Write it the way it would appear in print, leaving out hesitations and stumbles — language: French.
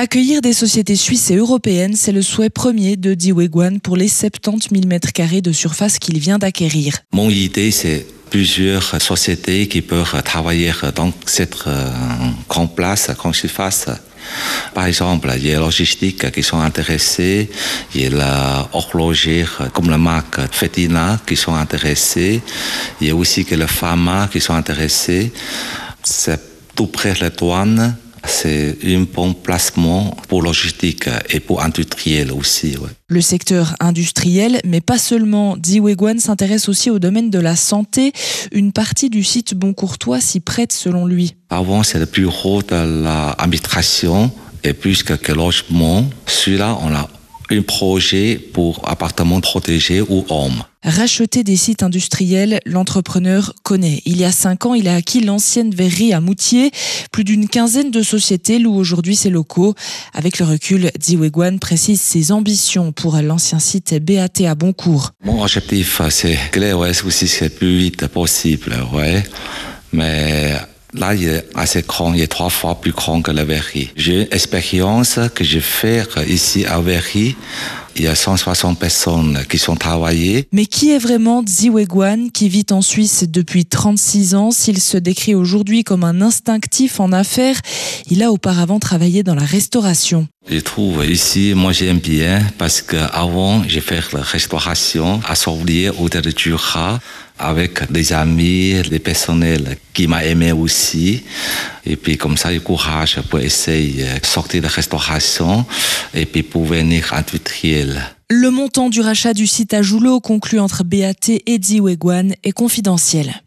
Accueillir des sociétés suisses et européennes, c'est le souhait premier de Di Weiguan pour les 70 000 m² de surface qu'il vient d'acquérir. Mon idée, c'est plusieurs sociétés qui peuvent travailler dans cette grande place, grande surface. Par exemple, il y a la logistique qui sont intéressés, il y a l'horloger comme la marque Fetina qui sont intéressés, il y a aussi que les pharma qui sont intéressés. C'est tout près de la douane. C'est un bon placement pour logistique et pour industriel aussi. Ouais. Le secteur industriel, mais pas seulement. Di Weiguan s'intéresse aussi au domaine de la santé. Une partie du site Boncourtois s'y prête selon lui. Avant, c'est le bureau de l'administration et plus que logement. Celui-là, on a un projet pour appartements protégés ou hommes. Racheter des sites industriels, l'entrepreneur connaît. Il y a 5 ans, il a acquis l'ancienne verrerie à Moutier. Plus d'une quinzaine de sociétés louent aujourd'hui ses locaux. Avec le recul, Di Weiguan précise ses ambitions pour l'ancien site BAT à Boncourt. Mon objectif, c'est que les OS aussi c'est le plus vite possible. Ouais. Mais là, il est assez grand, il est 3 fois plus grand que la verrerie. J'ai une expérience que j'ai faite ici à Verrerie. Il y a 160 personnes qui sont travaillées. Mais qui est vraiment Di Weiguan, qui vit en Suisse depuis 36 ans? S'il se décrit aujourd'hui comme un instinctif en affaires, il a auparavant travaillé dans la restauration. Je trouve ici, moi j'aime bien parce qu'avant j'ai fait la restauration à Sauvilliers ou de Jura avec des amis, des personnels qui m'ont aimé aussi. Et puis comme ça, j'ai courage pour essayer de sortir de la restauration et puis pour venir industriel. Le montant du rachat du site à Joulot conclu entre BAT et Di Weiguan est confidentiel.